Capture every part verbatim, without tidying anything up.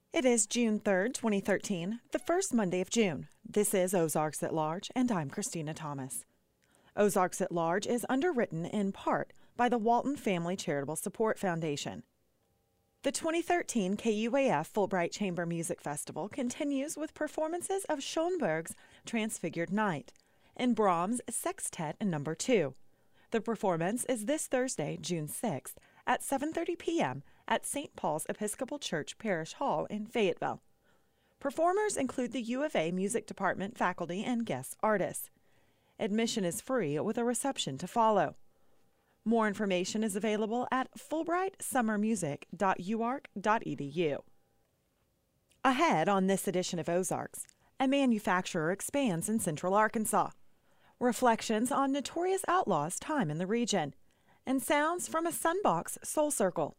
It is June third, twenty thirteen, the first Monday of June. This is Ozarks at Large, and I'm Christina Thomas. Ozarks at Large is underwritten in part by the Walton Family Charitable Support Foundation. The twenty thirteen K U A F Fulbright Chamber Music Festival continues with performances of Schoenberg's Transfigured Night and Brahms' Sextet Number two. The performance is this Thursday, June sixth, at seven thirty p.m. at Saint Paul's Episcopal Church Parish Hall in Fayetteville. Performers include the U of A Music Department faculty and guest artists. Admission is free with a reception to follow. More information is available at fulbright summer music dot u ark dot e d u. Ahead on this edition of Ozarks, a manufacturer expands in Central Arkansas. Reflections on Notorious Outlaw's time in the region, and sounds from a Sunbox Soul Circle.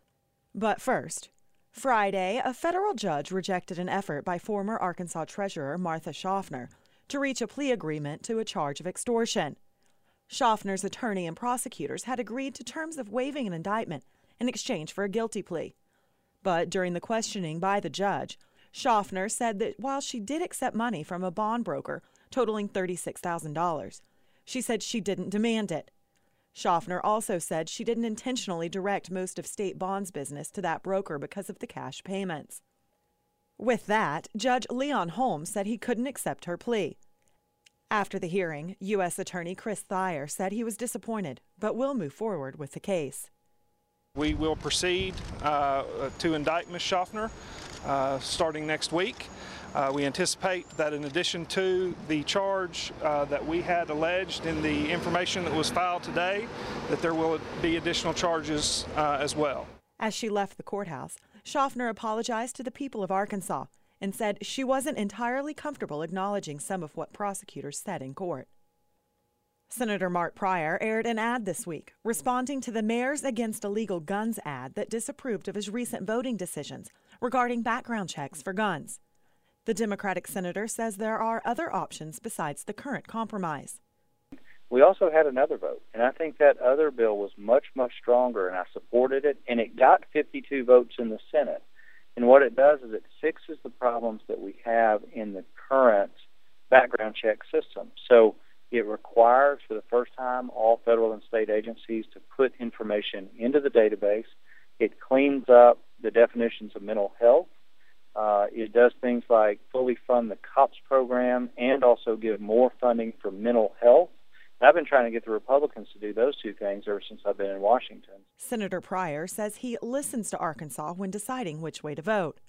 But first, Friday, a federal judge rejected an effort by former Arkansas Treasurer Martha Schaffner to reach a plea agreement to a charge of extortion. Schaffner's attorney and prosecutors had agreed to terms of waiving an indictment in exchange for a guilty plea. But during the questioning by the judge, Schaffner said that while she did accept money from a bond broker totaling thirty-six thousand dollars, she said she didn't demand it. Schaffner also said she didn't intentionally direct most of State Bond's business to that broker because of the cash payments. With that, Judge Leon Holmes said he couldn't accept her plea. After the hearing, U S Attorney Chris Thayer said he was disappointed, but will move forward with the case. We will proceed uh, to indict Miz Schaffner uh, starting next week. Uh, we anticipate that in addition to the charge uh, that we had alleged in the information that was filed today, that there will be additional charges uh, as well. As she left the courthouse, Schaffner apologized to the people of Arkansas and said she wasn't entirely comfortable acknowledging some of what prosecutors said in court. Senator Mark Pryor aired an ad this week, responding to the Mayors Against Illegal Guns ad that disapproved of his recent voting decisions regarding background checks for guns. The Democratic senator says there are other options besides the current compromise. We also had another vote, and I think that other bill was much, much stronger, and I supported it, and it got fifty-two votes in the Senate. And what it does is it fixes the problems that we have in the current background check system. So it requires, for the first time, all federal and state agencies to put information into the database. It cleans up the definitions of mental health. Uh, it does things like fully fund the COPS program and also give more funding for mental health. And I've been trying to get the Republicans to do those two things ever since I've been in Washington. Senator Pryor says he listens to Arkansas when deciding which way to vote.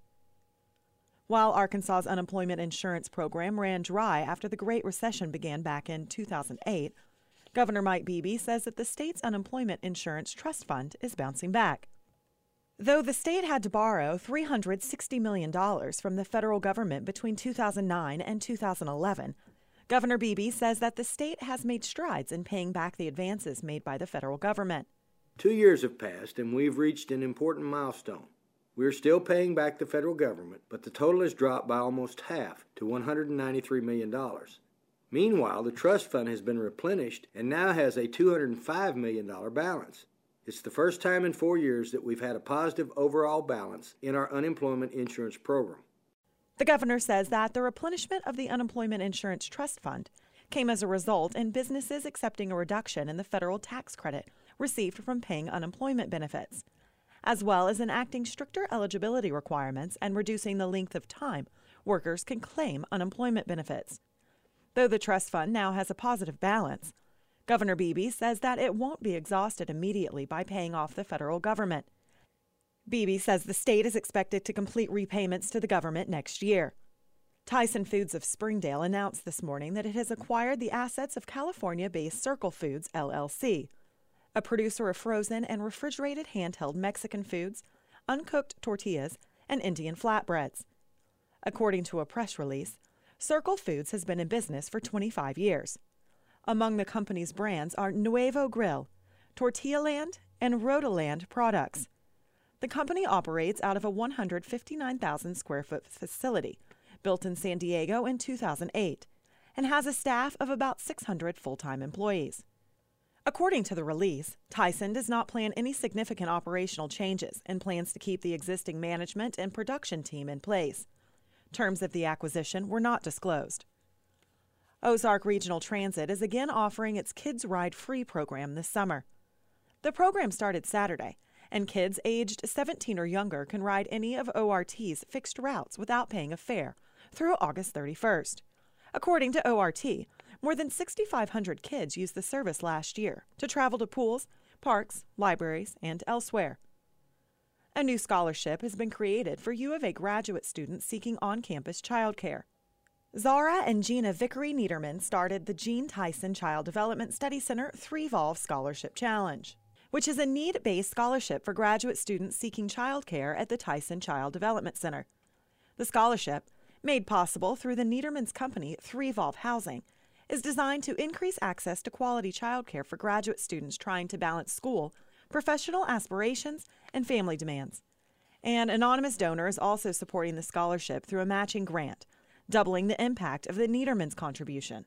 While Arkansas's unemployment insurance program ran dry after the Great Recession began back in two thousand eight, Governor Mike Beebe says that the state's unemployment insurance trust fund is bouncing back. Though the state had to borrow three hundred sixty million dollars from the federal government between two thousand nine and two thousand eleven, Governor Beebe says that the state has made strides in paying back the advances made by the federal government. Two years have passed, and we've reached an important milestone. We're still paying back the federal government, but the total has dropped by almost half to one hundred ninety-three million dollars. Meanwhile, the trust fund has been replenished and now has a two hundred five million dollars balance. It's the first time in four years that we've had a positive overall balance in our unemployment insurance program. The governor says that the replenishment of the Unemployment Insurance Trust Fund came as a result in businesses accepting a reduction in the federal tax credit received from paying unemployment benefits, as well as enacting stricter eligibility requirements and reducing the length of time workers can claim unemployment benefits. Though the trust fund now has a positive balance, Governor Beebe says that it won't be exhausted immediately by paying off the federal government. Beebe says the state is expected to complete repayments to the government next year. Tyson Foods of Springdale announced this morning that it has acquired the assets of California-based Circle Foods, L L C, a producer of frozen and refrigerated handheld Mexican foods, uncooked tortillas, and Indian flatbreads. According to a press release, Circle Foods has been in business for twenty-five years. Among the company's brands are Nuevo Grill, Tortilla Land, and Rotoland products. The company operates out of a one hundred fifty-nine thousand square foot facility built in San Diego in two thousand eight and has a staff of about six hundred full-time employees. According to the release, Tyson does not plan any significant operational changes and plans to keep the existing management and production team in place. Terms of the acquisition were not disclosed. Ozark Regional Transit is again offering its Kids Ride Free program this summer. The program started Saturday, and kids aged seventeen or younger can ride any of O R T's fixed routes without paying a fare through August thirty-first. According to O R T, more than six thousand five hundred kids used the service last year to travel to pools, parks, libraries, and elsewhere. A new scholarship has been created for U of A graduate students seeking on-campus childcare. Zara and Gina Vickery-Niederman started the Gene Tyson Child Development Study Center three-Volve Scholarship Challenge, which is a need-based scholarship for graduate students seeking childcare at the Tyson Child Development Center. The scholarship, made possible through the Niederman's company three-Volve Housing, is designed to increase access to quality childcare for graduate students trying to balance school, professional aspirations, and family demands. An anonymous donor is also supporting the scholarship through a matching grant, doubling the impact of the Niederman's contribution.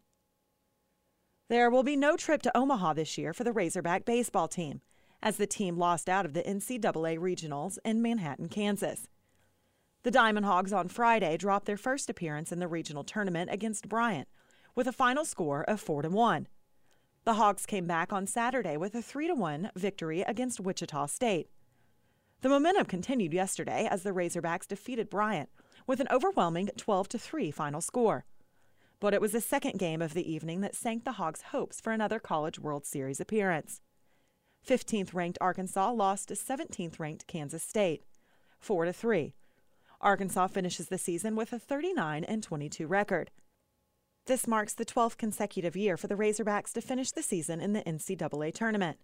There will be no trip to Omaha this year for the Razorback baseball team, as the team lost out of the N C double A Regionals in Manhattan, Kansas. The Diamond Hogs on Friday dropped their first appearance in the regional tournament against Bryant, with a final score of four to one. The Hogs came back on Saturday with a three to one victory against Wichita State. The momentum continued yesterday as the Razorbacks defeated Bryant with an overwhelming twelve to three final score. But it was the second game of the evening that sank the Hogs' hopes for another College World Series appearance. fifteenth-ranked Arkansas lost to seventeenth-ranked Kansas State, four to three. Arkansas finishes the season with a thirty-nine and twenty-two record. This marks the twelfth consecutive year for the Razorbacks to finish the season in the N C double A tournament.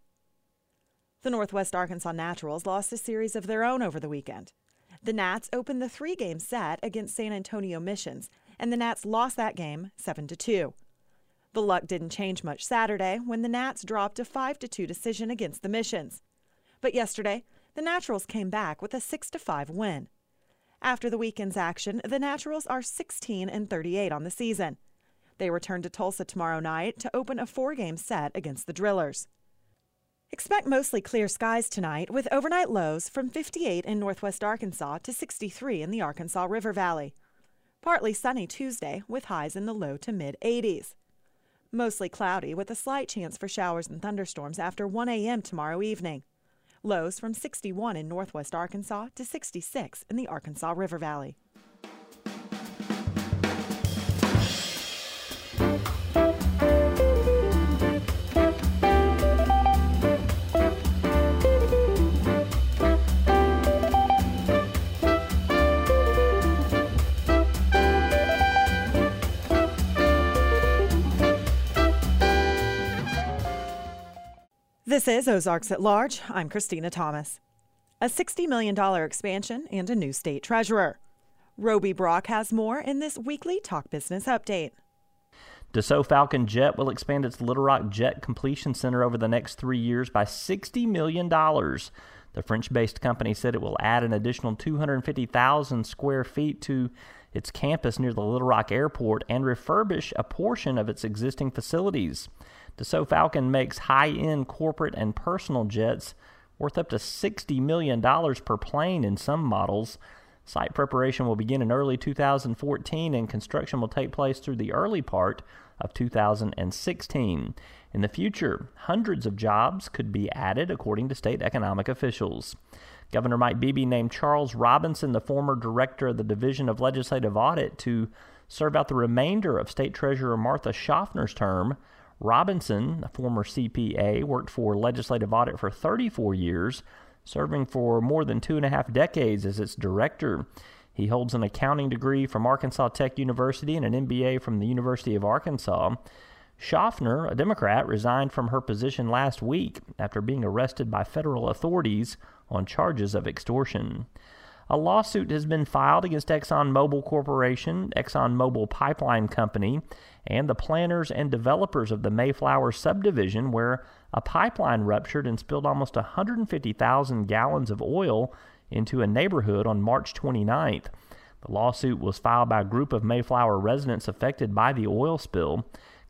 The Northwest Arkansas Naturals lost a series of their own over the weekend. The Nats opened the three-game set against San Antonio Missions, and the Nats lost that game seven to two. The luck didn't change much Saturday when the Nats dropped a five to two decision against the Missions. But yesterday, the Naturals came back with a six to five win. After the weekend's action, the Naturals are sixteen and thirty-eight on the season. They return to Tulsa tomorrow night to open a four-game set against the Drillers. Expect mostly clear skies tonight with overnight lows from fifty-eight in northwest Arkansas to sixty-three in the Arkansas River Valley. Partly sunny Tuesday with highs in the low to mid-eighties. Mostly cloudy with a slight chance for showers and thunderstorms after one a.m. tomorrow evening. Lows from sixty-one in northwest Arkansas to sixty-six in the Arkansas River Valley. This is Ozarks at Large. I'm Christina Thomas. A sixty million dollars expansion and a new state treasurer. Roby Brock has more in this weekly Talk Business update. Dassault Falcon Jet will expand its Little Rock Jet Completion Center over the next three years by sixty million dollars. The French-based company said it will add an additional two hundred fifty thousand square feet to its campus near the Little Rock Airport and refurbish a portion of its existing facilities. Dassault Falcon makes high-end corporate and personal jets worth up to sixty million dollars per plane in some models. Site preparation will begin in early two thousand fourteen, and construction will take place through the early part of two thousand sixteen. In the future, hundreds of jobs could be added, according to state economic officials. Governor Mike Beebe named Charles Robinson, the former director of the Division of Legislative Audit, to serve out the remainder of State Treasurer Martha Schaffner's term. Robinson, a former C P A, worked for Legislative Audit for thirty-four years, serving for more than two and a half decades as its director. He holds an accounting degree from Arkansas Tech University and an M B A from the University of Arkansas. Schaffner, a Democrat, resigned from her position last week after being arrested by federal authorities on charges of extortion. A lawsuit has been filed against ExxonMobil Corporation, ExxonMobil Pipeline Company, and the planners and developers of the Mayflower subdivision, where a pipeline ruptured and spilled almost one hundred fifty thousand gallons of oil into a neighborhood on March twenty-ninth. The lawsuit was filed by a group of Mayflower residents affected by the oil spill,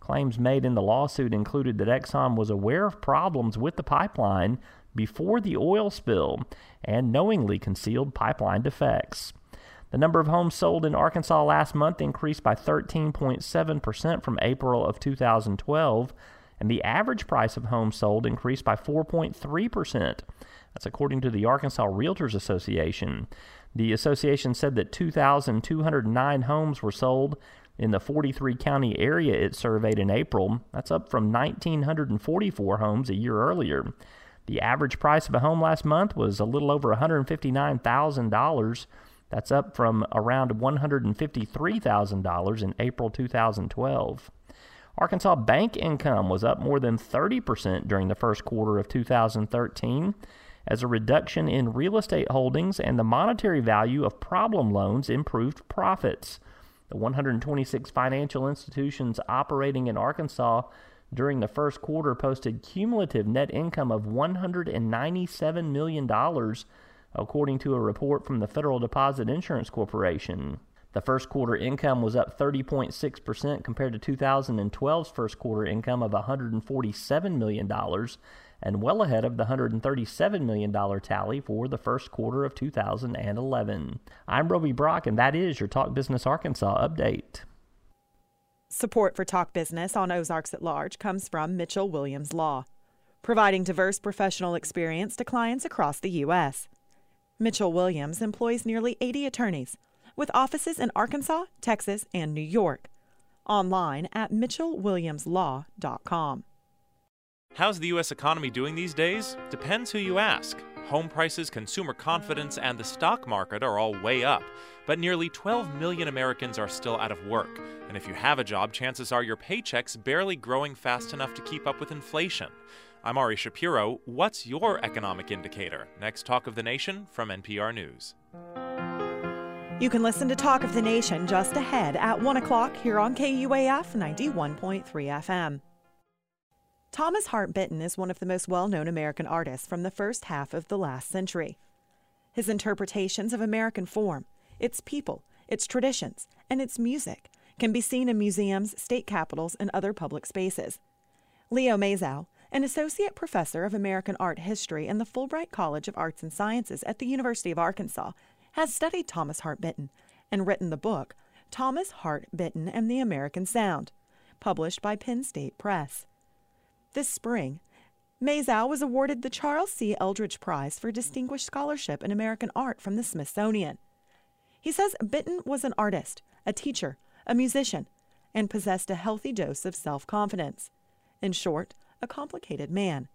Claims made in the lawsuit included that Exxon was aware of problems with the pipeline before the oil spill and knowingly concealed pipeline defects. The number of homes sold in Arkansas last month increased by thirteen point seven percent from April of two thousand twelve, and the average price of homes sold increased by four point three percent. That's according to the Arkansas Realtors Association. The association said that two thousand two hundred nine homes were sold in the forty-three county area it surveyed in April. That's up from one thousand nine hundred forty-four homes a year earlier. The average price of a home last month was a little over one hundred fifty-nine thousand dollars. That's up from around one hundred fifty-three thousand dollars in April two thousand twelve. Arkansas bank income was up more than thirty percent during the first quarter of two thousand thirteen, as a reduction in real estate holdings and the monetary value of problem loans improved profits. The one hundred twenty-six financial institutions operating in Arkansas during the first quarter posted cumulative net income of one hundred ninety-seven million dollars, according to a report from the Federal Deposit Insurance Corporation. The first quarter income was up thirty point six percent compared to two thousand twelve's first quarter income of one hundred forty-seven million dollars, and well ahead of the one hundred thirty-seven million dollars tally for the first quarter of two thousand eleven. I'm Roby Brock, and that is your Talk Business Arkansas update. Support for Talk Business on Ozarks at Large comes from Mitchell Williams Law, providing diverse professional experience to clients across the U S Mitchell Williams employs nearly eighty attorneys, with offices in Arkansas, Texas, and New York. Online at mitchell williams law dot com. How's the U S economy doing these days? Depends who you ask. Home prices, consumer confidence, and the stock market are all way up, but nearly twelve million Americans are still out of work. And if you have a job, chances are your paycheck's barely growing fast enough to keep up with inflation. I'm Ari Shapiro. What's your economic indicator? Next Talk of the Nation from N P R News. You can listen to Talk of the Nation just ahead at one o'clock here on K U A F ninety-one point three F M. Thomas Hart Benton is one of the most well-known American artists from the first half of the last century. His interpretations of American form, its people, its traditions, and its music can be seen in museums, state capitals, and other public spaces. Leo Mazow, an associate professor of American art history in the Fulbright College of Arts and Sciences at the University of Arkansas, has studied Thomas Hart Benton and written the book Thomas Hart Benton and the American Sound, published by Penn State Press. This spring, Mazow was awarded the Charles C. Eldridge Prize for Distinguished Scholarship in American Art from the Smithsonian. He says Benton was an artist, a teacher, a musician, and possessed a healthy dose of self-confidence. In short, a complicated man.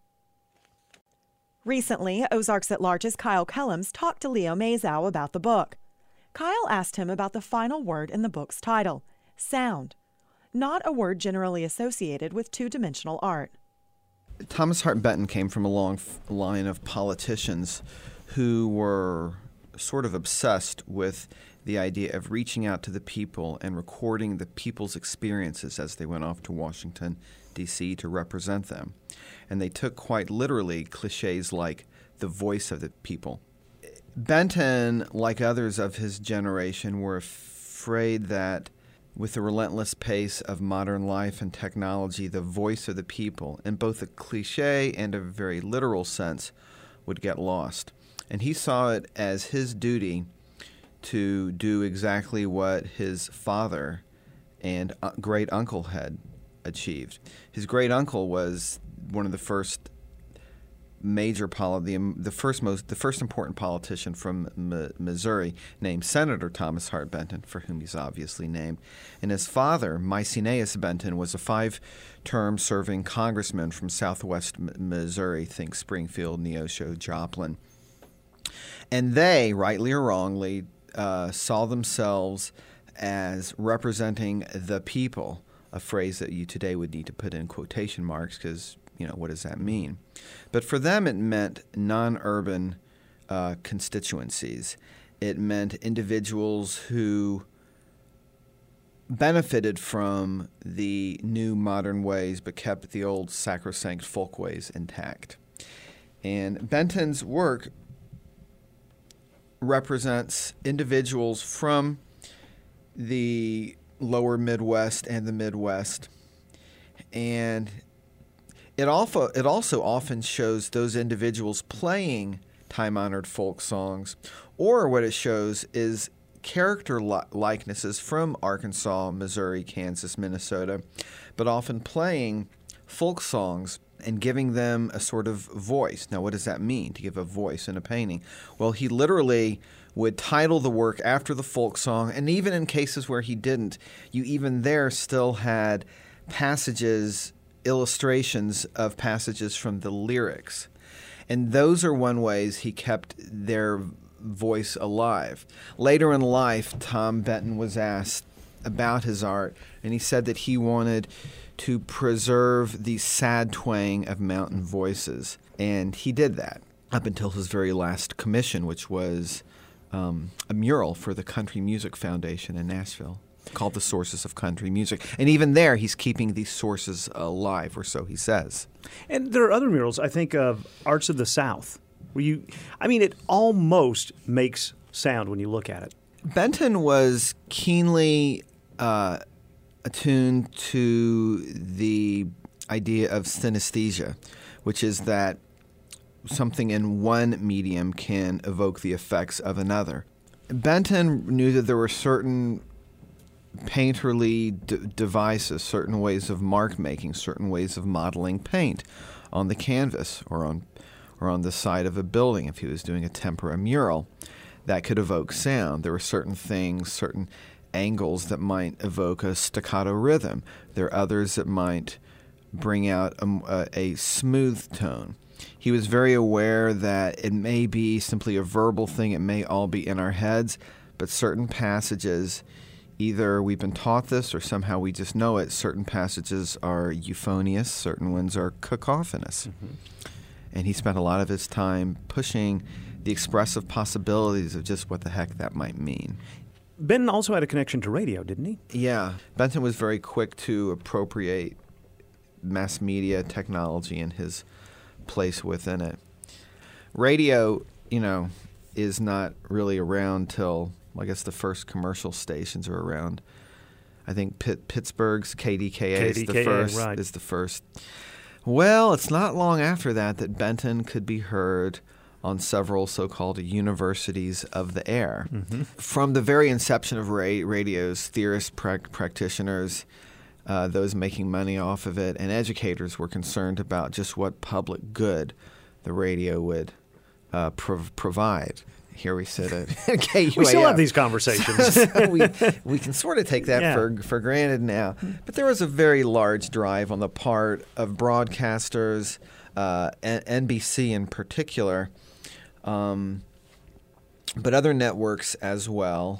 Recently, Ozarks at Large's Kyle Kellums talked to Leo Mazow about the book. Kyle asked him about the final word in the book's title, sound, not a word generally associated with two-dimensional art. Thomas Hart Benton came from a long line of politicians who were sort of obsessed with the idea of reaching out to the people and recording the people's experiences as they went off to Washington, D C to represent them. And they took quite literally cliches like the voice of the people. Benton, like others of his generation, were afraid that with the relentless pace of modern life and technology, the voice of the people, in both a cliche and a very literal sense, would get lost. And he saw it as his duty to do exactly what his father and great-uncle had achieved. His great-uncle was one of the first major poli- the, the first most the first important politician from M- Missouri, named Senator Thomas Hart Benton, for whom he's obviously named. And his father, Mycenaeus Benton, was a five-term serving congressman from southwest M- Missouri, think Springfield, Neosho, Joplin. And they, rightly or wrongly, uh, saw themselves as representing the people, a phrase that you today would need to put in quotation marks because, you know, what does that mean? But for them, it meant non-urban uh, constituencies. It meant individuals who benefited from the new modern ways but kept the old sacrosanct folk ways intact. And Benton's work represents individuals from the lower Midwest and the Midwest, and it also it also often shows those individuals playing time-honored folk songs, or what it shows is character li- likenesses from Arkansas, Missouri, Kansas, Minnesota, but often playing folk songs and giving them a sort of voice. Now, what does that mean, to give a voice in a painting? Well, he literally would title the work after the folk song, and even in cases where he didn't, you even there still had passages, illustrations of passages from the lyrics. And those are one ways he kept their voice alive. Later in life, Tom Benton was asked about his art, and he said that he wanted to preserve the sad twang of mountain voices. And he did that up until his very last commission, which was um, a mural for the Country Music Foundation in Nashville called The Sources of Country Music. And even there, he's keeping these sources alive, or so he says. And there are other murals. I think of Arts of the South, where you, I mean, it almost makes sound when you look at it. Benton was keenly uh, attuned to the idea of synesthesia, which is that something in one medium can evoke the effects of another. Benton knew that there were certain painterly d- devices, certain ways of mark making, certain ways of modeling paint on the canvas or on or on the side of a building if he was doing a tempera mural that could evoke sound. There were certain things, certain angles that might evoke a staccato rhythm. There are others that might bring out a, a, a smooth tone. He was very aware that it may be simply a verbal thing, it may all be in our heads, but certain passages, either we've been taught this or somehow we just know it, certain passages are euphonious, certain ones are cacophonous. Mm-hmm. And he spent a lot of his time pushing the expressive possibilities of just what the heck that might mean. Benton also had a connection to radio, didn't he? Yeah. Benton was very quick to appropriate mass media technology and his place within it. Radio, you know, is not really around till, I guess, the first commercial stations are around. I think Pitt, Pittsburgh's K D K A, K is D K A, the first. right. Is the first. Well, it's not long after that that Benton could be heard on several so-called universities of the air. Mm-hmm. From the very inception of ra- radios, theorists, pra- practitioners, uh, those making money off of it, and educators were concerned about just what public good the radio would uh, prov- provide. Here we sit at K U A F. We still have these conversations. So we, we can sort of take that yeah. for for granted now. But there was a very large drive on the part of broadcasters, uh, N B C in particular, um, but other networks as well,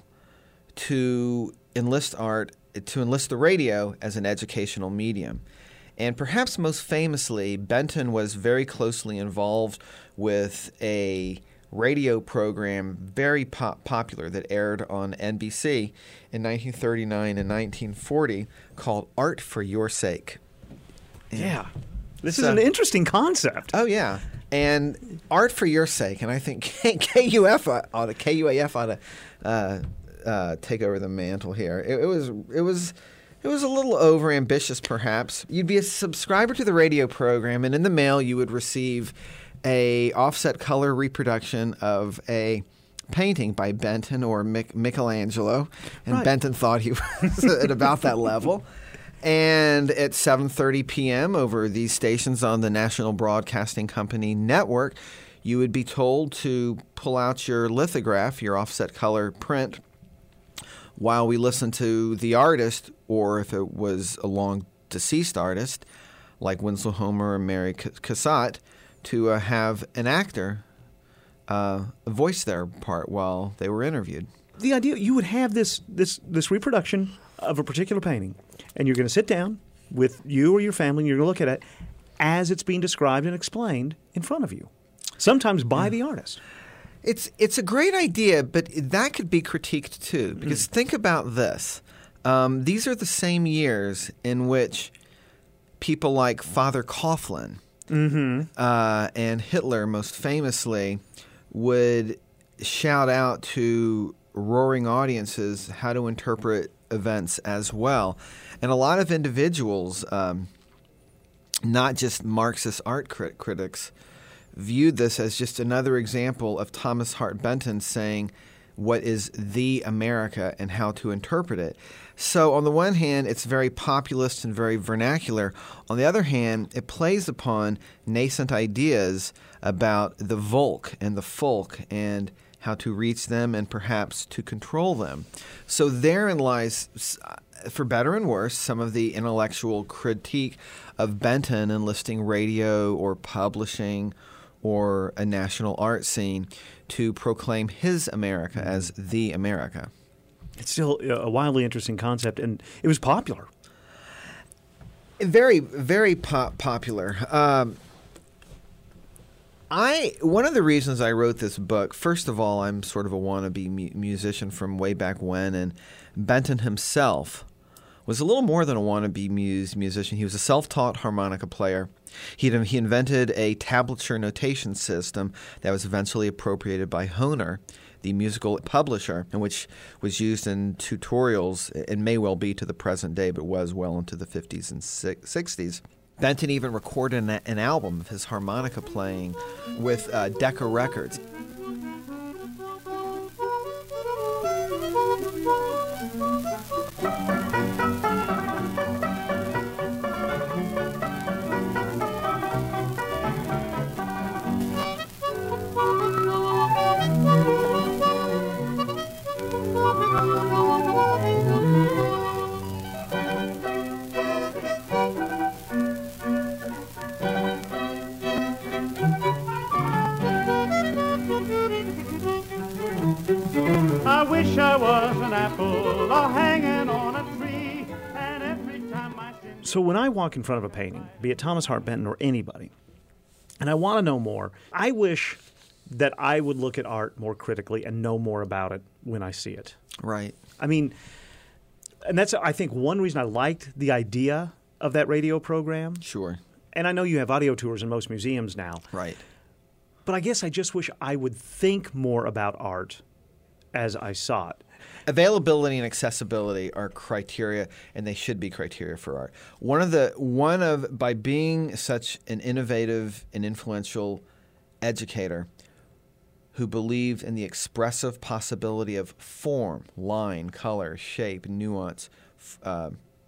to enlist art, to enlist the radio as an educational medium. And perhaps most famously, Benton was very closely involved with a radio program, very pop- popular, that aired on N B C in nineteen thirty-nine and nineteen forty, called Art for Your Sake. And yeah. This so, is an interesting concept. Oh, yeah. And Art for Your Sake, and I think K U F ought to, K U A F ought to uh, uh, take over the mantle here. It, it was it was it was a little overambitious, perhaps. You'd be a subscriber to the radio program, and in the mail you would receive a offset color reproduction of a painting by Benton or Mich- Michelangelo, and right. Benton thought he was at about that level. And at seven thirty p.m. over these stations on the National Broadcasting Company network, you would be told to pull out your lithograph, your offset color print, while we listen to the artist, or if it was a long deceased artist, like Winslow Homer or Mary Cassatt, to uh, have an actor uh, voice their part while they were interviewed. The idea, you would have this this this reproduction of a particular painting, and you're going to sit down with you or your family, and you're going to look at it as it's being described and explained in front of you, sometimes by yeah. the artist. It's it's a great idea, but that could be critiqued too, because mm. think about this. Um, these are the same years in which people like Father Coughlin Mm-hmm. Uh, and Hitler, most famously, would shout out to roaring audiences how to interpret events as well. And a lot of individuals, um, not just Marxist art crit- critics, viewed this as just another example of Thomas Hart Benton saying what is the America and how to interpret it. So on the one hand, it's very populist and very vernacular. On the other hand, it plays upon nascent ideas about the Volk and the folk and how to reach them and perhaps to control them. So therein lies, for better and worse, some of the intellectual critique of Benton enlisting radio or publishing or a national art scene to proclaim his America as the America. It's still a wildly interesting concept, and it was popular. Very, very pop- popular. Um, I one of the reasons I wrote this book, first of all, I'm sort of a wannabe mu- musician from way back when, and Benton himself was a little more than a wannabe mus- musician. He was a self-taught harmonica player. He he invented a tablature notation system that was eventually appropriated by Hohner, the musical publisher, and which was used in tutorials. It may well be to the present day, but was well into the fifties and sixties. Benton even recorded an, an album of his harmonica playing with uh, Decca Records. I wish I was an apple a hanging on a tree, and every time I sin. So when I walk in front of a painting, be it Thomas Hart Benton or anybody, and I want to know more, I wish that I would look at art more critically and know more about it when I see it. Right. I mean, and that's, I think, one reason I liked the idea of that radio program. Sure. And I know you have audio tours in most museums now. Right. But I guess I just wish I would think more about art as I saw it. Availability and accessibility are criteria, and they should be criteria for art. One of the one of by being such an innovative and influential educator who believed in the expressive possibility of form, line, color, shape, nuance, uh,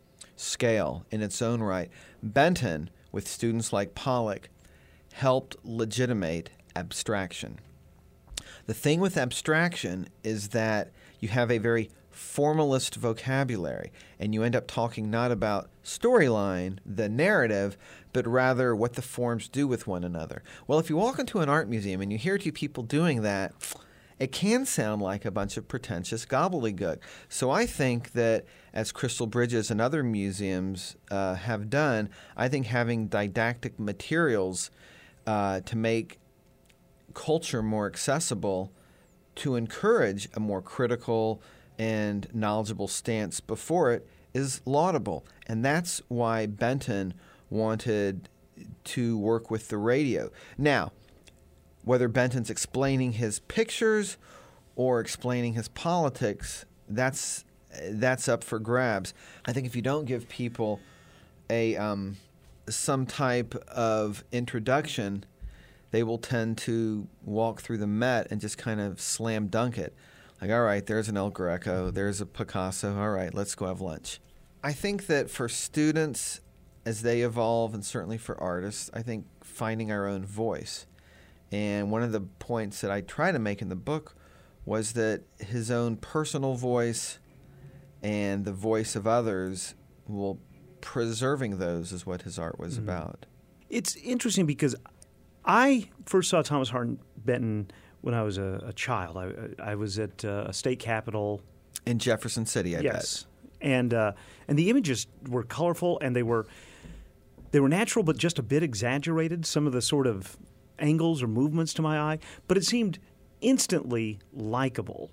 scale in its own right, Benton, with students like Pollock, helped legitimate abstraction. The thing with abstraction is that you have a very formalist vocabulary, and you end up talking not about storyline, the narrative, but rather what the forms do with one another. Well, if you walk into an art museum and you hear two people doing that, it can sound like a bunch of pretentious gobbledygook. So I think that, as Crystal Bridges and other museums uh, have done, I think having didactic materials uh, to make culture more accessible, to encourage a more critical and knowledgeable stance before it, is laudable. And that's why Benton wanted to work with the radio. Now, whether Benton's explaining his pictures or explaining his politics, that's that's up for grabs. I think if you don't give people a um, some type of introduction, they will tend to walk through the Met and just kind of slam dunk it. Like, all right, there's an El Greco, there's a Picasso, all right, let's go have lunch. I think that for students, as they evolve, and certainly for artists, I think finding our own voice. And one of the points that I try to make in the book was that his own personal voice and the voice of others, well, preserving those is what his art was mm-hmm. about. It's interesting because I first saw Thomas Hart Benton when I was a, a child. I, I was at uh, a state capitol. In Jefferson City, I yes. bet. Yes. And uh, and the images were colorful, and they were they were natural but just a bit exaggerated, some of the sort of angles or movements to my eye. But it seemed instantly likable.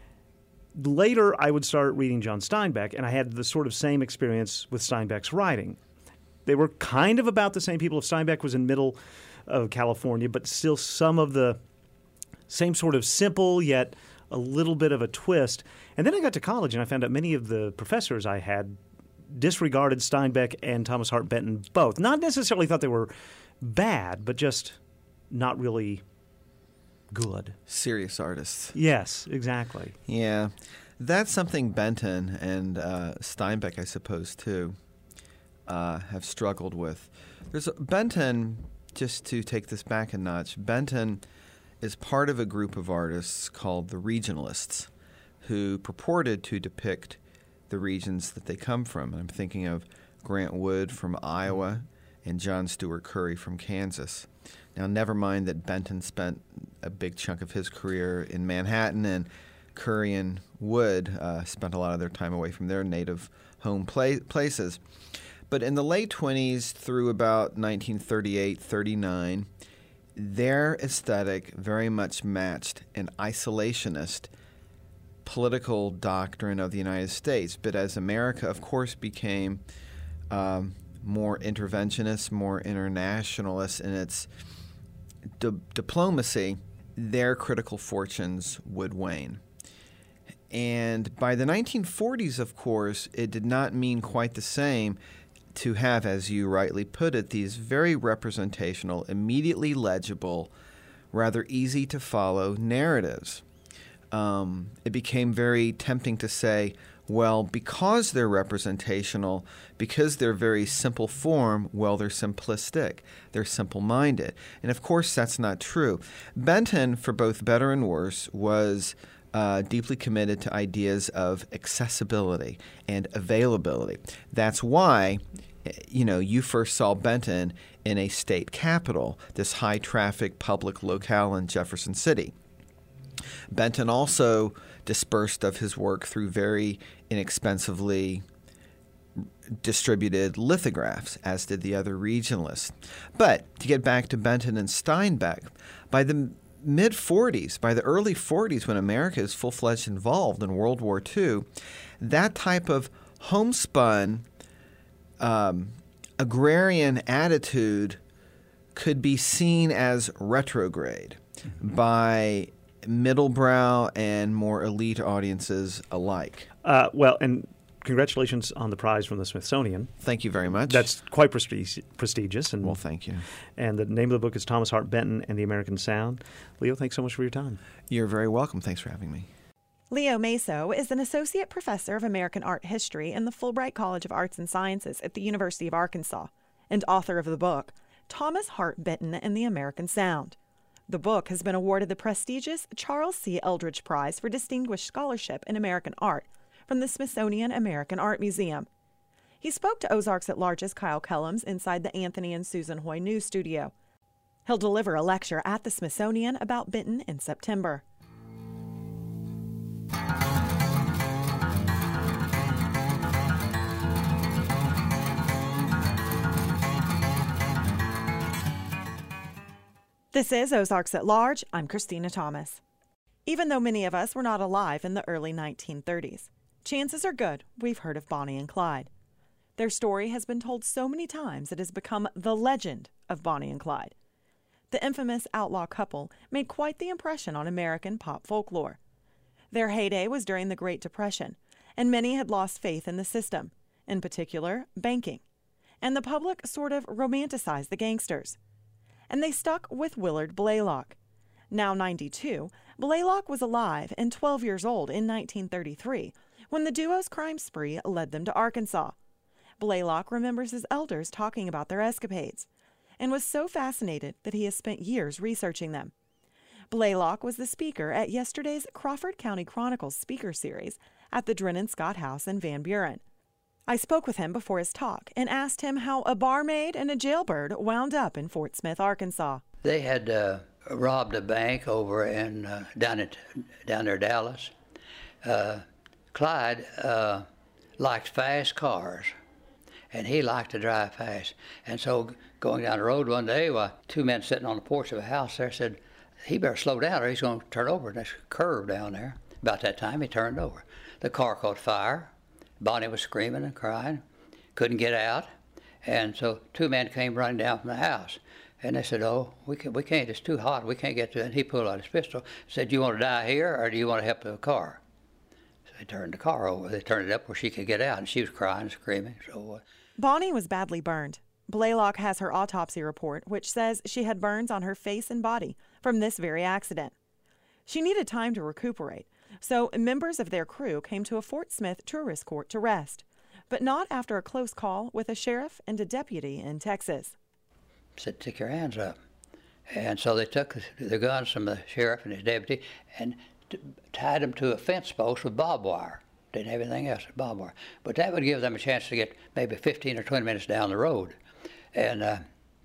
Later, I would start reading John Steinbeck, and I had the sort of same experience with Steinbeck's writing. They were kind of about the same people. If Steinbeck was in middle of California, but still some of the same sort of simple yet a little bit of a twist. And then I got to college and I found out many of the professors I had disregarded Steinbeck and Thomas Hart Benton both. Not necessarily thought they were bad, but just not really good. Serious artists. Yes, exactly. Yeah. That's something Benton and uh, Steinbeck, I suppose, too, uh, have struggled with. There's a, Benton, just to take this back a notch, Benton is part of a group of artists called the Regionalists, who purported to depict the regions that they come from. I'm thinking of Grant Wood from Iowa and John Stewart Curry from Kansas. Now, never mind that Benton spent a big chunk of his career in Manhattan, and Curry and Wood uh, spent a lot of their time away from their native home pla- places. But in the late twenties through about nineteen thirty-eight, thirty-nine, their aesthetic very much matched an isolationist political doctrine of the United States. But as America, of course, became um, more interventionist, more internationalist in its di- diplomacy, their critical fortunes would wane. And by the nineteen forties, of course, it did not mean quite the same to have, as you rightly put it, these very representational, immediately legible, rather easy to follow narratives. Um, it became very tempting to say, well, because they're representational, because they're very simple form, well, they're simplistic, they're simple-minded. And of course, that's not true. Benton, for both better and worse, was uh, deeply committed to ideas of accessibility and availability. That's why, you know, you first saw Benton in a state capital, this high-traffic public locale in Jefferson City. Benton also dispersed of his work through very inexpensively distributed lithographs, as did the other regionalists. But to get back to Benton and Steinbeck, by the mid-forties, by the early forties, when America is full-fledged involved in World War Two, that type of homespun um, agrarian attitude could be seen as retrograde mm-hmm. by middlebrow and more elite audiences alike. Uh, well, and congratulations on the prize from the Smithsonian. Thank you very much. That's quite prestig- prestigious. And, well, thank you. And the name of the book is Thomas Hart Benton and the American Sound. Leo, thanks so much for your time. You're very welcome. Thanks for having me. Leo Maso is an associate professor of American art history in the Fulbright College of Arts and Sciences at the University of Arkansas and author of the book, Thomas Hart Benton and the American Sound. The book has been awarded the prestigious Charles C. Eldridge Prize for Distinguished Scholarship in American Art from the Smithsonian American Art Museum. He spoke to Ozarks at Large's Kyle Kellums inside the Anthony and Susan Hoy News Studio. He'll deliver a lecture at the Smithsonian about Benton in September. This is Ozarks at Large. I'm Christina Thomas. Even though many of us were not alive in the early nineteen thirties, chances are good we've heard of Bonnie and Clyde. Their story has been told so many times it has become the legend of Bonnie and Clyde. The infamous outlaw couple made quite the impression on American pop folklore. Their heyday was during the Great Depression, and many had lost faith in the system, in particular banking, and the public sort of romanticized the gangsters. And they stuck with Willard Blaylock. Now ninety-two, Blaylock was alive and twelve years old in nineteen thirty-three when the duo's crime spree led them to Arkansas. Blaylock remembers his elders talking about their escapades and was so fascinated that he has spent years researching them. Blaylock was the speaker at yesterday's Crawford County Chronicles speaker series at the Drennan Scott House in Van Buren. I spoke with him before his talk and asked him how a barmaid and a jailbird wound up in Fort Smith, Arkansas. They had uh, robbed a bank over in uh, down at down there, Dallas. Uh, Clyde uh, liked fast cars, and he liked to drive fast. And so, going down the road one day, well, two men sitting on the porch of a house there said, "He better slow down, or he's going to turn over." There's a curve down there. About that time, he turned over. The car caught fire. Bonnie was screaming and crying, couldn't get out, and so two men came running down from the house, and they said, "Oh, we can't, we can't. It's too hot. We can't get to it." And he pulled out his pistol, said, "Do you want to die here, or do you want to help the car?" they turned the car over. They turned it up where she could get out, and she was crying and screaming. So uh, Bonnie was badly burned. Blaylock has her autopsy report, which says she had burns on her face and body from this very accident. She needed time to recuperate, so members of their crew came to a Fort Smith tourist court to rest, but not after a close call with a sheriff and a deputy in Texas. Said, "Take your hands up." And so they took the guns from the sheriff and his deputy and t- tied them to a fence post with barbed wire. Didn't have anything else, barbed wire. But that would give them a chance to get maybe fifteen or twenty minutes down the road. And uh,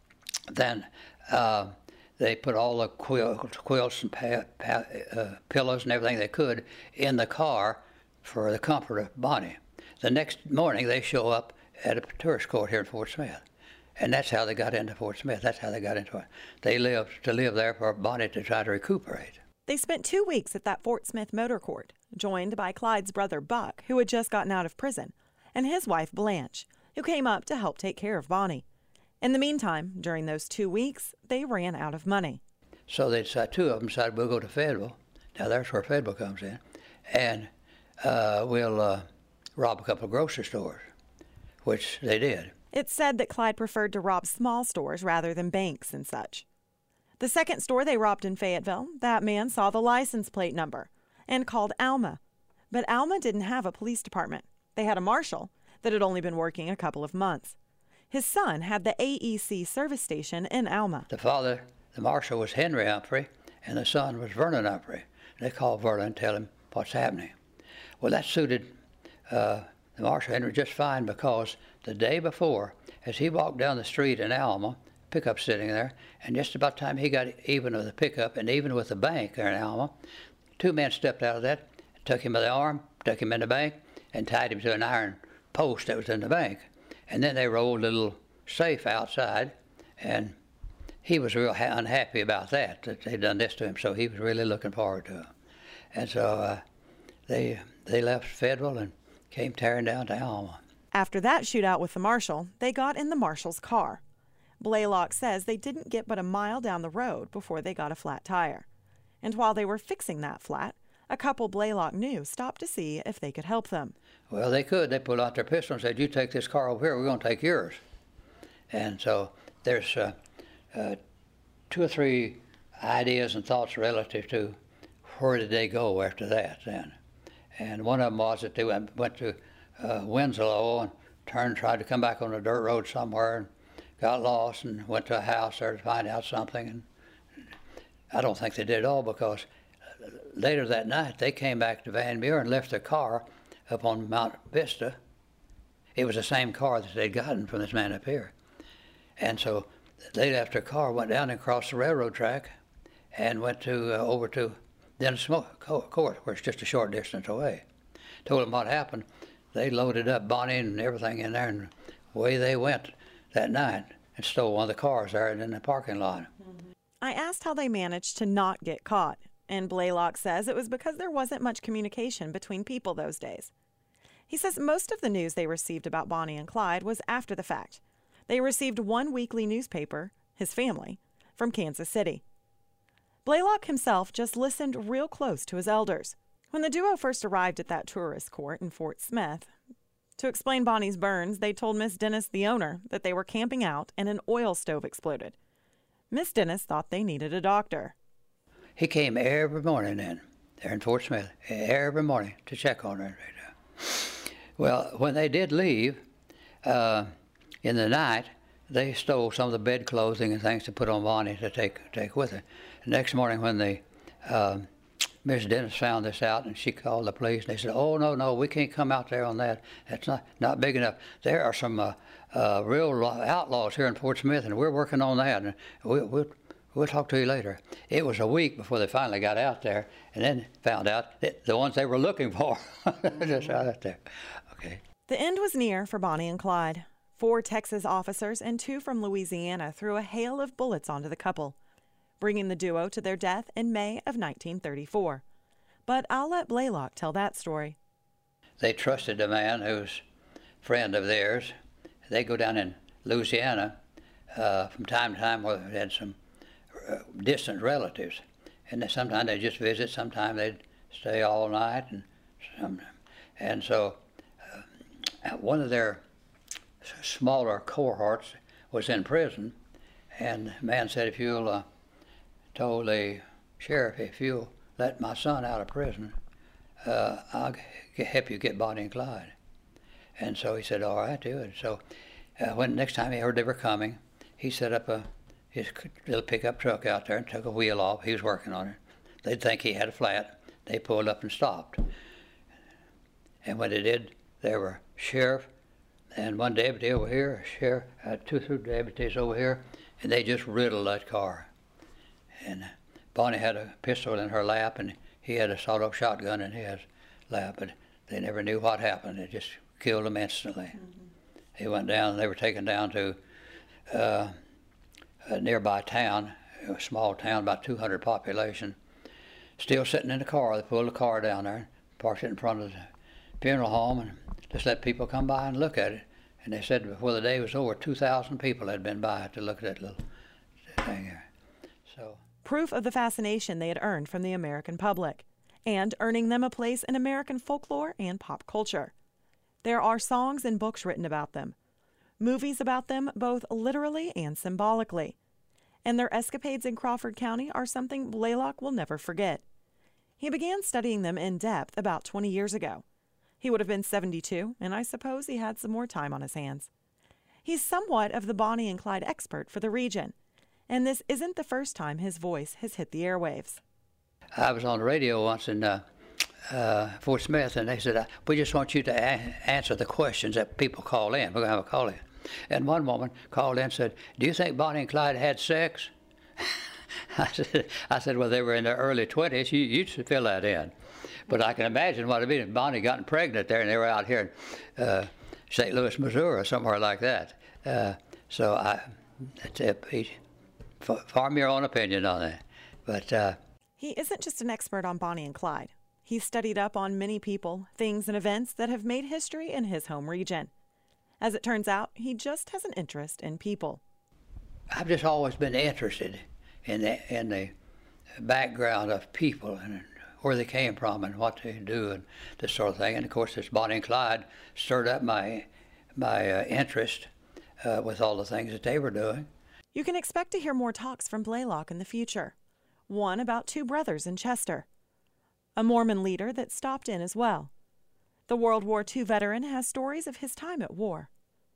then uh, they put all the quilts, quilts and pa- pa- uh, pillows and everything they could in the car for the comfort of Bonnie. The next morning, they show up at a tourist court here in Fort Smith. And that's how they got into Fort Smith. That's how they got into it. They lived to live there for Bonnie to try to recuperate. They spent two weeks at that Fort Smith motor court, joined by Clyde's brother Buck, who had just gotten out of prison, and his wife Blanche, who came up to help take care of Bonnie. In the meantime, during those two weeks, they ran out of money. So they decided, two of them decided, we'll go to Fayetteville. Now there's where Fayetteville comes in. And uh, we'll uh, rob a couple of grocery stores, which they did. It's said that Clyde preferred to rob small stores rather than banks and such. The second store they robbed in Fayetteville, that man saw the license plate number and called Alma. But Alma didn't have a police department. They had a marshal that had only been working a couple of months. His son had the A E C service station in Alma. The father, the marshal, was Henry Humphrey, and the son was Vernon Humphrey. They called Vernon and tell him what's happening. Well, that suited uh, the marshal Henry just fine, because the day before, as he walked down the street in Alma, pickup sitting there, and just about the time he got even with the pickup and even with the bank there in Alma, two men stepped out of that, took him by the arm, took him in the bank, and tied him to an iron post that was in the bank. And then they rolled a little safe outside, and he was real ha- unhappy about that, that they'd done this to him, so he was really looking forward to it. And so uh, they they left Fayetteville and came tearing down to Alma. After that shootout with the marshal, they got in the marshal's car. Blaylock says they didn't get but a mile down the road before they got a flat tire. And while they were fixing that flat, a couple Blaylock knew stopped to see if they could help them. Well, they could. They pulled out their pistol and said, "You take this car over here, we're going to take yours." And so there's uh, uh, two or three ideas and thoughts relative to where did they go after that then. And one of them was that they went, went to uh, Winslow and turned, tried to come back on a dirt road somewhere and got lost and went to a house there to find out something. And I don't think they did it all, because later that night they came back to Van Buren and left their car up on Mount Vista. It was the same car that they'd gotten from this man up here. And so they left their car, went down and crossed the railroad track and went to uh, over to Dennis Court, where it's just a short distance away. Told them what happened. They loaded up Bonnie and everything in there, and away they went that night and stole one of the cars there in the parking lot. I asked how they managed to not get caught, and Blaylock says it was because there wasn't much communication between people those days. He says most of the news they received about Bonnie and Clyde was after the fact. They received one weekly newspaper, his family, from Kansas City. Blaylock himself just listened real close to his elders. When the duo first arrived at that tourist court in Fort Smith, to explain Bonnie's burns, they told Miss Dennis, the owner, that they were camping out and an oil stove exploded. Miss Dennis thought they needed a doctor. He came every morning in, there in Fort Smith, every morning to check on her. Well, when they did leave, uh, in the night, they stole some of the bed clothing and things to put on Bonnie to take take with her. The next morning when they, uh, Miss Dennis found this out, and she called the police, and they said, "Oh, no, no, we can't come out there on that. That's not, not big enough. There are some uh, uh, real outlaws here in Fort Smith, and we're working on that, and we'll, we'll, we'll talk to you later." It was a week before they finally got out there, and then found out that the ones they were looking for just out there. Okay. The end was near for Bonnie and Clyde. Four Texas officers and two from Louisiana threw a hail of bullets onto the couple, bringing the duo to their death in May of nineteen thirty-four. But I'll let Blaylock tell that story. They trusted a man who's a friend of theirs. They go down in Louisiana uh, from time to time where they had some uh, distant relatives. And they, sometimes they'd just visit, sometimes they'd stay all night. And some, And so uh, one of their smaller cohorts was in prison, and the man said, if you'll, uh, told the sheriff, if you'll let my son out of prison, uh, I'll g- help you get Bonnie and Clyde. And so he said, all right, do it. So uh, when next time he heard they were coming, he set up a his little pickup truck out there and took a wheel off. He was working on it. They'd think he had a flat. They pulled up and stopped. And when they did, there were sheriff and one deputy over here, sheriff, uh, two, two deputies over here, and they just riddled that car. And Bonnie had a pistol in her lap, and he had a sawed-off shotgun in his lap, but they never knew what happened. It just killed them instantly. Mm-hmm. He went down, and they were taken down to uh, a nearby town, a small town, about two hundred population, still sitting in the car. They pulled the car down there, parked it in front of the funeral home, and just let people come by and look at it. And they said before the day was over, two thousand people had been by to look at that little thing here. So, proof of the fascination they had earned from the American public, and earning them a place in American folklore and pop culture. There are songs and books written about them, movies about them both literally and symbolically, and their escapades in Crawford County are something Blalock will never forget. He began studying them in depth about twenty years ago. He would have been seventy-two, and I suppose he had some more time on his hands. He's somewhat of the Bonnie and Clyde expert for the region, and this isn't the first time his voice has hit the airwaves. I was on the radio once in uh, uh, Fort Smith, and they said, we just want you to a- answer the questions that people call in. We're going to have a call in. And one woman called in and said, do you think Bonnie and Clyde had sex? I said, I said, well, they were in their early twenties. You, you should fill that in. But I can imagine what it'd be if Bonnie gotten pregnant there and they were out here in uh, Saint Louis, Missouri, or somewhere like that. Uh, so I, that's it. Form your own opinion on that. But uh, he isn't just an expert on Bonnie and Clyde. He's studied up on many people, things, and events that have made history in his home region. As it turns out, he just has an interest in people. I've just always been interested in the, in the background of people and where they came from and what they do and this sort of thing. And of course, this Bonnie and Clyde stirred up my my uh, interest uh, with all the things that they were doing. You can expect to hear more talks from Blalock in the future. One about two brothers in Chester. A Mormon leader that stopped in as well. The World War Two veteran has stories of his time at war.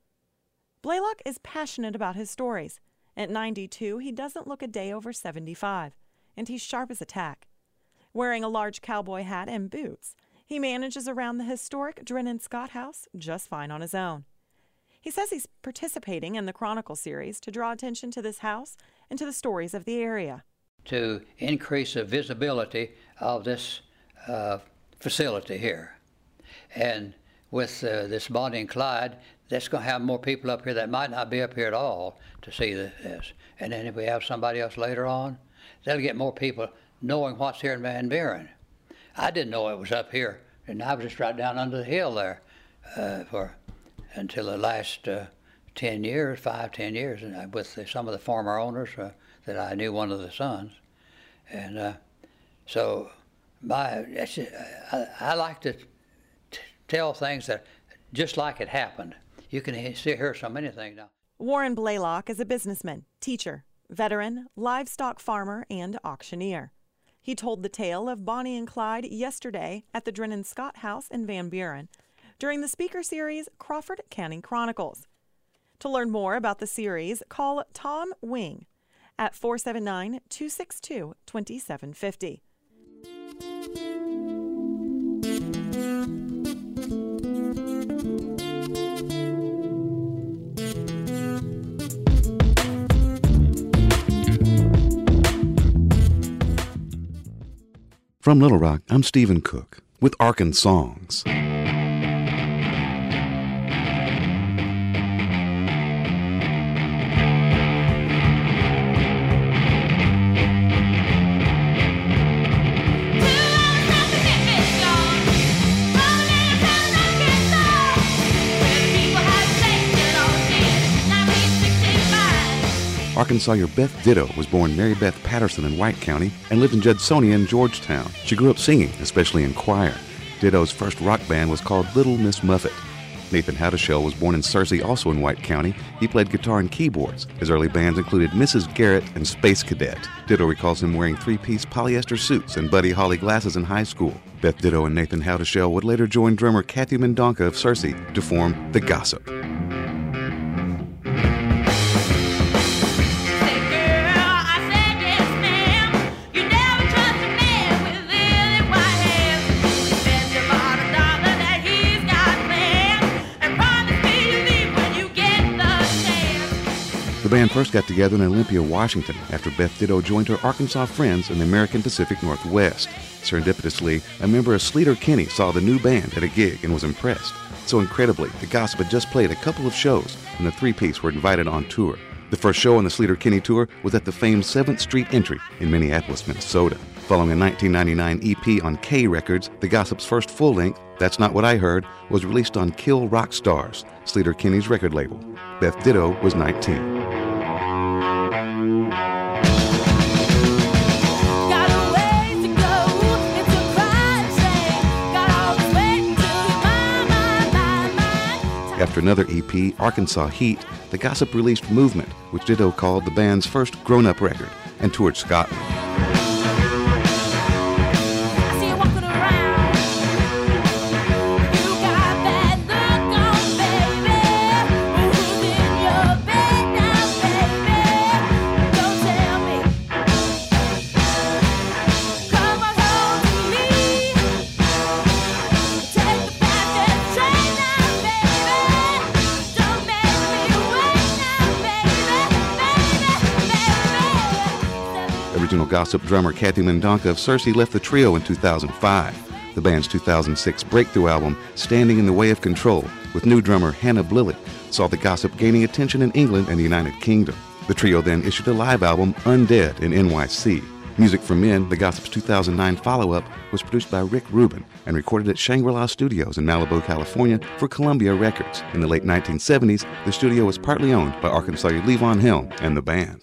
Blalock is passionate about his stories. At ninety-two, he doesn't look a day over seventy-five, and he's sharp as a tack. Wearing a large cowboy hat and boots, he manages around the historic Drennan Scott House just fine on his own. He says he's participating in the Chronicle series to draw attention to this house and to the stories of the area. To increase the visibility of this uh, facility here. And with uh, this Bonnie and Clyde, that's going to have more people up here that might not be up here at all to see this. And then if we have somebody else later on, that'll get more people knowing what's here in Van Buren. I didn't know it was up here, and I was just right down under the hill there uh, for until the last uh, ten years, five, ten years, and I, with the, some of the former owners uh, that I knew one of the sons. And uh, so my, that's just, I, I like to t- tell things that just like it happened. You can he- see, hear so many things now. Warren Blalock is a businessman, teacher, veteran, livestock farmer, and auctioneer. He told the tale of Bonnie and Clyde yesterday at the Drennan Scott House in Van Buren during the speaker series Crawford County Chronicles. To learn more about the series, call Tom Wing at four seven nine, two six two, two seven five zero. From Little Rock, I'm Stephen Cook with Arkan Songs. Arkan Sawyer Beth Ditto was born Mary Beth Patterson in White County and lived in Judsonia in Georgetown. She grew up singing, especially in choir. Ditto's first rock band was called Little Miss Muffet. Nathan Howdeshell was born in Searcy, also in White County. He played guitar and keyboards. His early bands included Missus Garrett and Space Cadet. Ditto recalls him wearing three-piece polyester suits and Buddy Holly glasses in high school. Beth Ditto and Nathan Howdeshell would later join drummer Kathy Mendonca of Searcy to form The Gossip. The band first got together in Olympia, Washington, after Beth Ditto joined her Arkansas friends in the American Pacific Northwest. Serendipitously, a member of Sleater-Kinney saw the new band at a gig and was impressed. So incredibly, The Gossip had just played a couple of shows when the three-piece were invited on tour. The first show on the Sleater-Kinney tour was at the famed seventh Street Entry in Minneapolis, Minnesota. Following a nineteen ninety-nine E P on K Records, The Gossip's first full-length, That's Not What I Heard, was released on Kill Rock Stars, Sleater-Kinney's record label. Beth Ditto was nineteen. After another E P, Arkansas Heat, The Gossip released Movement, which Ditto called the band's first grown-up record, and toured Scotland. Original Gossip drummer Kathy Mendonca of Searcy left the trio in two thousand five. The band's two thousand six breakthrough album, Standing in the Way of Control, with new drummer Hannah Blillick, saw The Gossip gaining attention in England and the United Kingdom. The trio then issued a live album, Undead, in N Y C. Music for Men, The Gossip's two thousand nine follow-up, was produced by Rick Rubin and recorded at Shangri-La Studios in Malibu, California for Columbia Records. In the late nineteen seventies, the studio was partly owned by Arkansas Levon Helm and the band.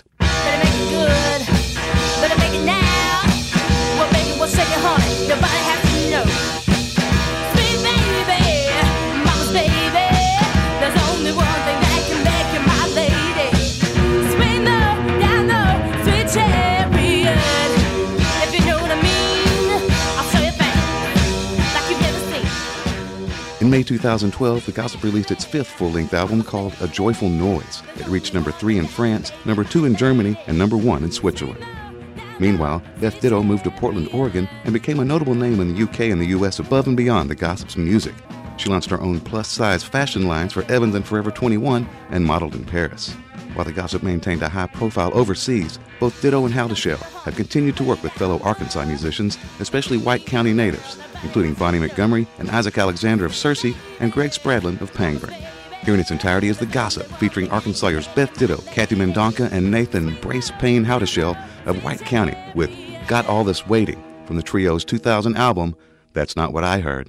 In May two thousand twelve, The Gossip released its fifth full-length album called A Joyful Noise. It reached number three in France, number two in Germany, and number one in Switzerland. Meanwhile, Beth Ditto moved to Portland, Oregon, and became a notable name in the U K and the U S above and beyond The Gossip's music. She launched her own plus-size fashion lines for Evans and Forever twenty-one and modeled in Paris. While The Gossip maintained a high profile overseas, both Ditto and Howdeshell have continued to work with fellow Arkansas musicians, especially White County natives, including Bonnie Montgomery and Isaac Alexander of Searcy and Greg Spradlin of Pangburn. Here in its entirety is The Gossip, featuring Arkansasiers Beth Ditto, Kathy Mendonca, and Nathan Brace Payne Howdeshell of White County with Got All This Waiting from the trio's two thousand album, That's Not What I Heard.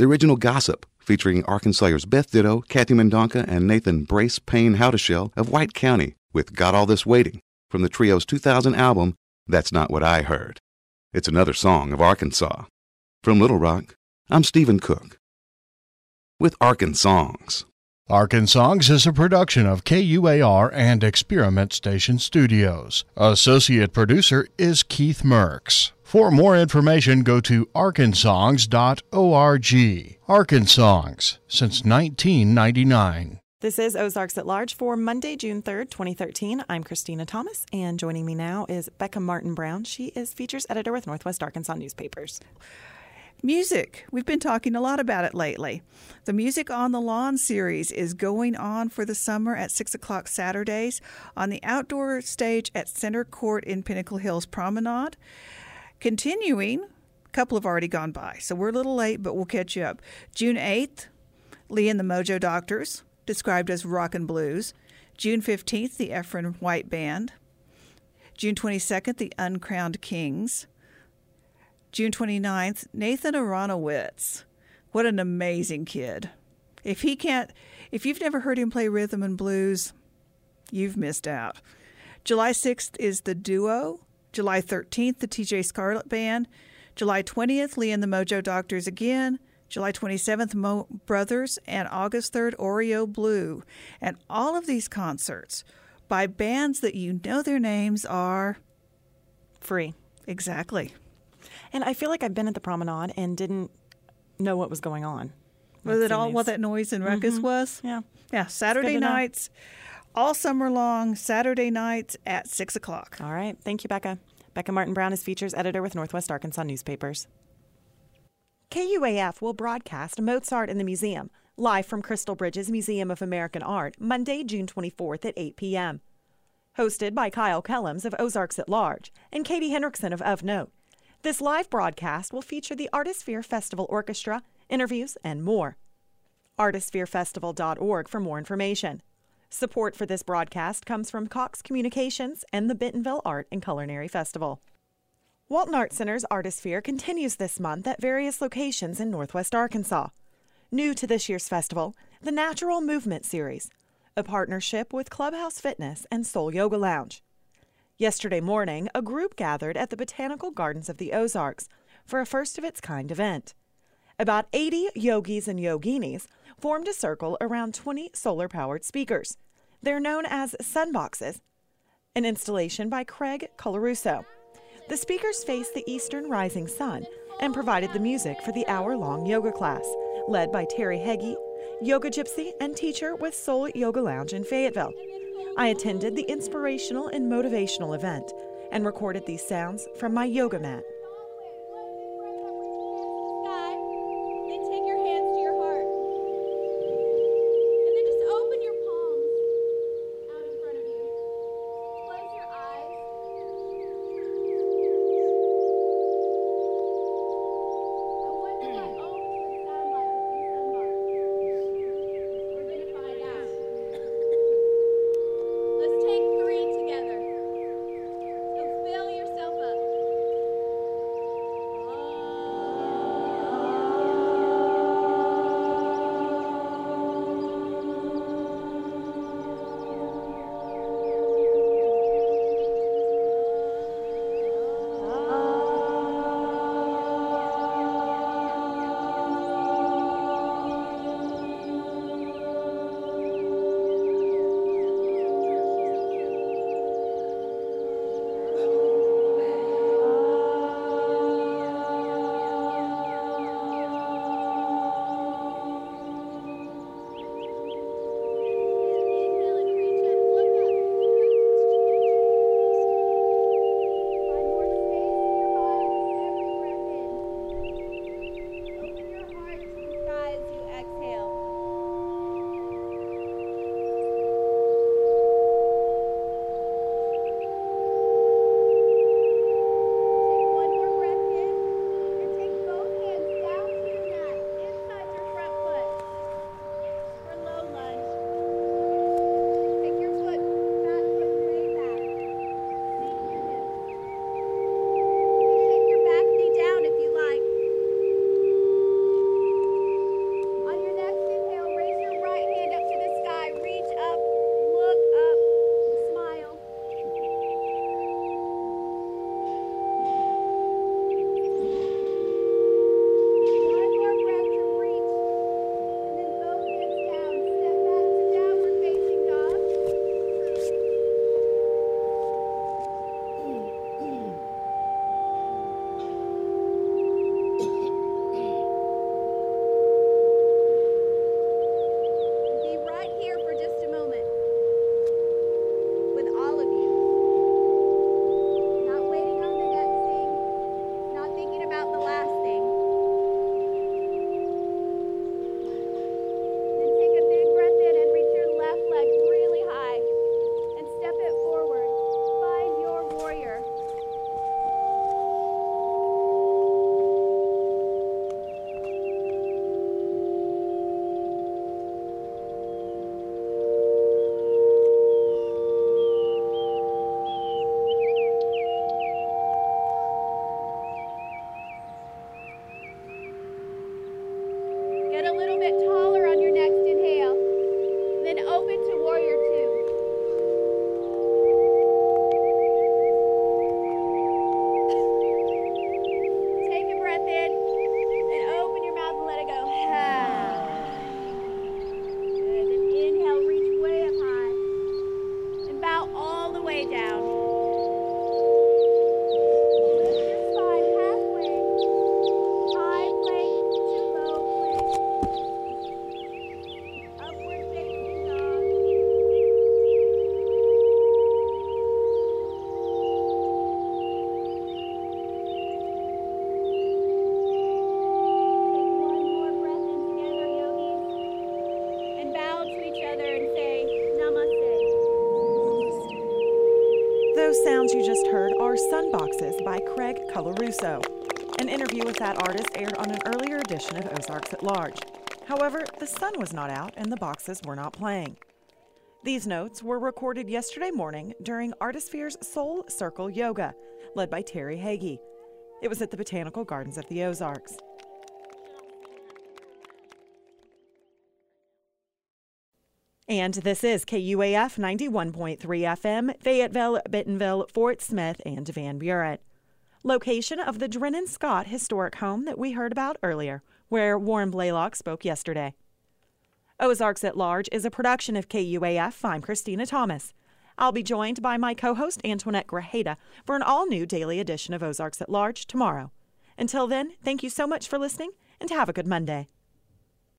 The original Gossip, featuring Arkansasers Beth Ditto, Kathy Mendonca, and Nathan Brace Payne Howdeshell of White County with Got All This Waiting from the trio's two thousand album, That's Not What I Heard. It's another song of Arkansas. From Little Rock, I'm Stephen Cook with Arkansongs. Arkansongs is a production of K U A R and Experiment Station Studios. Associate producer is Keith Merks. For more information, go to arkansongs dot org. Arkansongs, since nineteen ninety-nine. This is Ozarks at Large for Monday, June third, twenty thirteen. I'm Christina Thomas, and joining me now is Becca Martin Brown. She is features editor with Northwest Arkansas Newspapers. Music. We've been talking a lot about it lately. The Music on the Lawn series is going on for the summer at six o'clock Saturdays on the outdoor stage at Center Court in Pinnacle Hills Promenade. Continuing, a couple have already gone by, so we're a little late, but we'll catch you up. June eighth, Lee and the Mojo Doctors, described as rock and blues. June fifteenth, the Efren White Band. June twenty-second, the Uncrowned Kings. June twenty-ninth, Nathan Aronowitz. What an amazing kid. If he can't, if you've never heard him play rhythm and blues, you've missed out. July sixth is the Duo. July thirteenth, the T J Scarlett Band. July twentieth, Lee and the Mojo Doctors again. July twenty-seventh, Mo Brothers. And August third, Oreo Blue. And all of these concerts by bands that you know their names are free. Exactly. And I feel like I've been at the promenade and didn't know what was going on. Was it all what that noise and ruckus mm-hmm. was? Yeah. Yeah, Saturday nights, all summer long, Saturday nights at six o'clock. All right. Thank you, Becca. Becca Martin Brown is features editor with Northwest Arkansas Newspapers. K U A F will broadcast Mozart in the Museum, live from Crystal Bridges Museum of American Art, Monday, June twenty-fourth at eight p.m. Hosted by Kyle Kellums of Ozarks at Large and Katie Hendrickson of Of Note. This live broadcast will feature the Artisphere Festival Orchestra, interviews, and more. artisphere festival dot org for more information. Support for this broadcast comes from Cox Communications and the Bentonville Art and Culinary Festival. Walton Art Center's Artisphere continues this month at various locations in Northwest Arkansas. New to this year's festival, the Natural Movement Series, a partnership with Clubhouse Fitness and Soul Yoga Lounge. Yesterday morning, a group gathered at the Botanical Gardens of the Ozarks for a first-of-its-kind event. About eighty yogis and yoginis formed a circle around twenty solar-powered speakers. They're known as sunboxes, an installation by Craig Colarusso. The speakers face the eastern rising sun and provided the music for the hour-long yoga class, led by Terry Heggie, yoga gypsy and teacher with Soul Yoga Lounge in Fayetteville. I attended the inspirational and motivational event and recorded these sounds from my yoga mat. Get a little bit taller on your next inhale. Then open to warrior two. Take a breath in and open your mouth and let it go. Good. Then inhale, reach way up high and bow all the way down. Lift your spine halfway. High plank to low plank. Upward facing dog. Take one more breath in together, yogis, and bow to each other and say namaste. Those sounds you just heard are Sunboxes by Craig Colarusso. An interview with that artist aired on an earlier edition of Ozarks at Large. However, the sun was not out and the boxes were not playing. These notes were recorded yesterday morning during Artisphere's Soul Circle Yoga, led by Terry Hagee. It was at the Botanical Gardens of the Ozarks. And this is K U A F ninety-one point three F M, Fayetteville, Bentonville, Fort Smith, and Van Buren. Location of the Drennan Scott Historic Home that we heard about earlier, where Warren Blaylock spoke yesterday. Ozarks at Large is a production of K U A F. I'm Christina Thomas. I'll be joined by my co-host Antoinette Grajeda for an all-new daily edition of Ozarks at Large tomorrow. Until then, thank you so much for listening, and have a good Monday.